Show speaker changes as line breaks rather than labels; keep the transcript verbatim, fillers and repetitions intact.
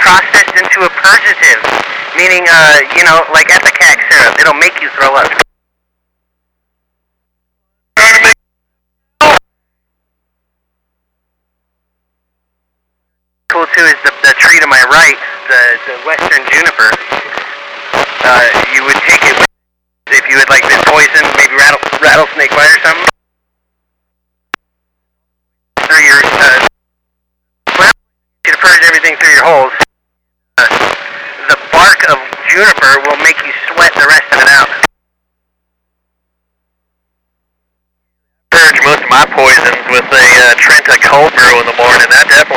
processed into a purgative, meaning, uh, you know, like Epicac syrup. It'll make you throw up. Cool too is the, the tree to my right, the, the western juniper. Uh, you would take it with, if you had like been poisoned, maybe rattle, rattlesnake bite or something. Through your, uh, well, you to purge everything through your holes. Uh, the bark of juniper will make you sweat the rest of it out. Purge most of my poisons with a uh, Trenta cold brew in the morning. That definitely